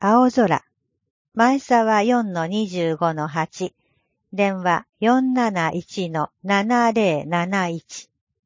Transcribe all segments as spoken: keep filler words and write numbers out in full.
青空。前沢 よんのにじゅうごのはち。電話 よんなないちのななぜろなないち。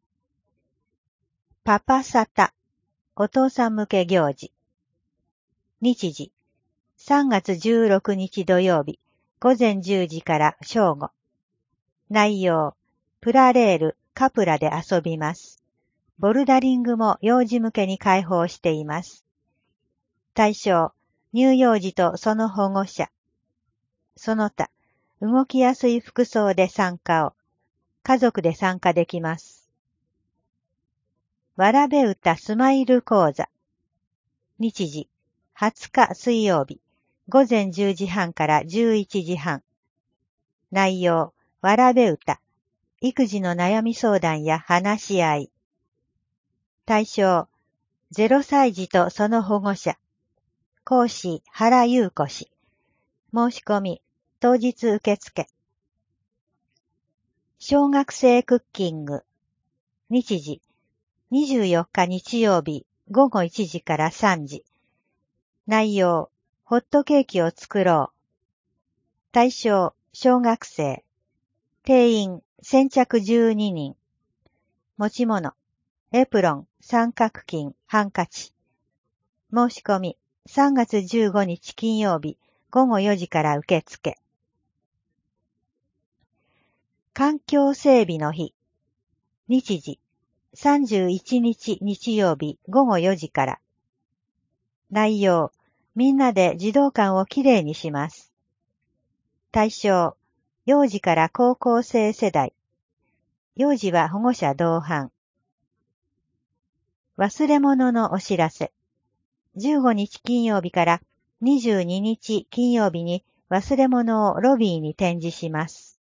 パパサタ。お父さん向け行事。日時。さんがつじゅうろくにち土曜日。午前じゅうじから正午。内容。プラレール、カプラで遊びます。ボルダリングも幼児向けに開放しています。対象。乳幼児とその保護者。その他、動きやすい服装で参加を。家族で参加できます。わらべ歌スマイル講座。日時、はつか水曜日、午前じゅうじはんからじゅういちじはん。内容、わらべ歌。育児の悩み相談や話し合い。対象、ゼロさい児とその保護者。講師、原優子氏。申し込み、当日受付。小学生クッキング。日時、にじゅうよっか日曜日、午後いちじからさんじ。内容、ホットケーキを作ろう。対象、小学生。定員、先着じゅうににん。持ち物、エプロン、三角巾、ハンカチ。申し込み、さんがつじゅうごにち金曜日、午後よじから受付。環境整備の日。日時、さんじゅういちにち日曜日、午後よじから。内容、みんなで児童館をきれいにします。対象、幼児から高校生世代。幼児は保護者同伴。忘れ物のお知らせ。じゅうごにち金曜日からにじゅうににち金曜日に忘れ物をロビーに展示します。